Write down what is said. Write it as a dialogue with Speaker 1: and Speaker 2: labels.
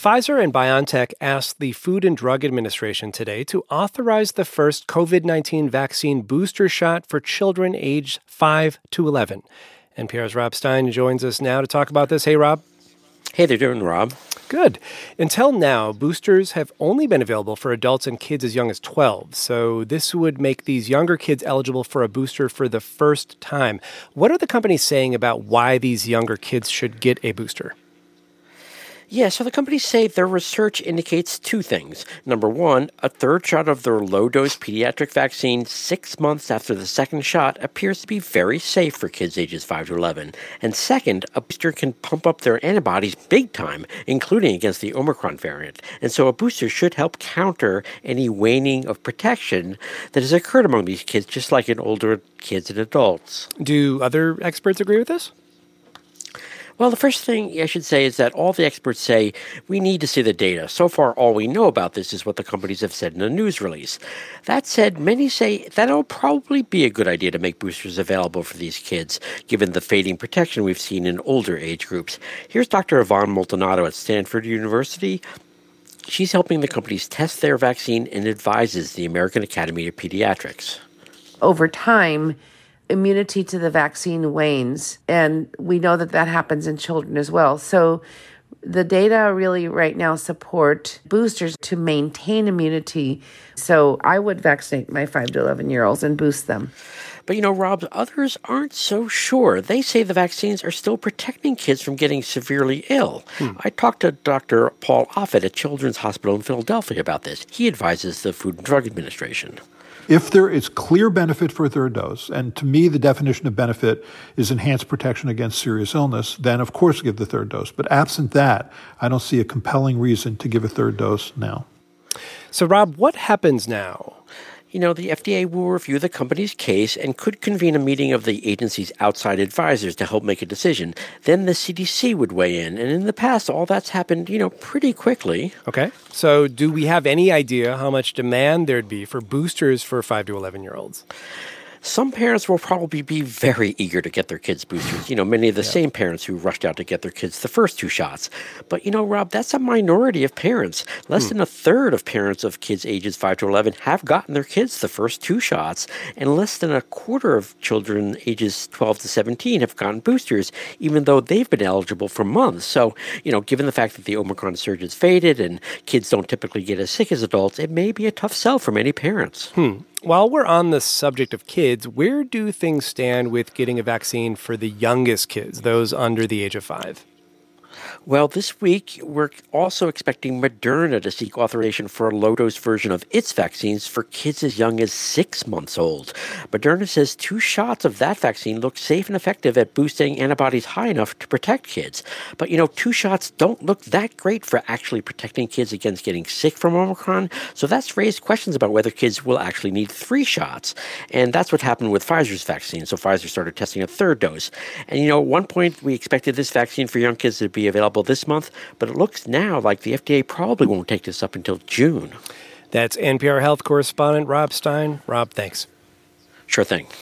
Speaker 1: Pfizer and BioNTech asked the Food and Drug Administration today to authorize the first COVID-19 vaccine booster shot for children aged 5 to 11. NPR's Rob Stein joins us now to talk about this. Hey, Rob.
Speaker 2: Hey, they're doing, Rob.
Speaker 1: Good. Until now, boosters have only been available for adults and kids as young as 12. So this would make these younger kids eligible for a booster for the first time. What are the companies saying about why these younger kids should get a booster?
Speaker 2: Yeah, so the companies say their research indicates two things. Number one, a third shot of their low-dose pediatric vaccine 6 months after the second shot appears to be very safe for kids ages 5 to 11. And second, a booster can pump up their antibodies big time, including against the Omicron variant. And so a booster should help counter any waning of protection that has occurred among these kids, just like in older kids and adults.
Speaker 1: Do other experts agree with this?
Speaker 2: Well, the first thing I should say is that all the experts say we need to see the data. So far, all we know about this is what the companies have said in a news release. That said, many say that it'll probably be a good idea to make boosters available for these kids, given the fading protection we've seen in older age groups. Here's Dr. Yvonne Moltonato at Stanford University. She's helping the companies test their vaccine and advises the American Academy of Pediatrics.
Speaker 3: Over time, immunity to the vaccine wanes, and we know that that happens in children as well. So the data really right now support boosters to maintain immunity. So I would vaccinate my 5 to 11-year-olds and boost them.
Speaker 2: But, Rob, others aren't so sure. They say the vaccines are still protecting kids from getting severely ill. I talked to Dr. Paul Offit at Children's Hospital in Philadelphia about this. He advises the Food and Drug Administration.
Speaker 4: If there is clear benefit for a third dose, and to me the definition of benefit is enhanced protection against serious illness, then of course give the third dose. But absent that, I don't see a compelling reason to give a third dose now.
Speaker 1: So, Rob, what happens now?
Speaker 2: The FDA will review the company's case and could convene a meeting of the agency's outside advisors to help make a decision. Then the CDC would weigh in. And in the past, all that's happened, pretty quickly.
Speaker 1: Okay. So do we have any idea how much demand there'd be for boosters for 5 to 11-year-olds?
Speaker 2: Some parents will probably be very eager to get their kids boosters. Many of the same parents who rushed out to get their kids the first 2 shots. But, Rob, that's a minority of parents. Less than a third of parents of kids ages 5 to 11 have gotten their kids the first 2 shots. And less than a quarter of children ages 12 to 17 have gotten boosters, even though they've been eligible for months. So, given the fact that the Omicron surge has faded and kids don't typically get as sick as adults, it may be a tough sell for many parents.
Speaker 1: While we're on the subject of kids, where do things stand with getting a vaccine for the youngest kids, those under the age of 5?
Speaker 2: Well, this week, we're also expecting Moderna to seek authorization for a low-dose version of its vaccines for kids as young as 6 months old. Moderna says 2 shots of that vaccine look safe and effective at boosting antibodies high enough to protect kids. But, 2 shots don't look that great for actually protecting kids against getting sick from Omicron. So that's raised questions about whether kids will actually need 3 shots. And that's what happened with Pfizer's vaccine. So Pfizer started testing a third dose. And, at one point, we expected this vaccine for young kids to be available this month, but it looks now like the FDA probably won't take this up until June.
Speaker 1: That's NPR Health correspondent Rob Stein. Rob, thanks.
Speaker 2: Sure thing.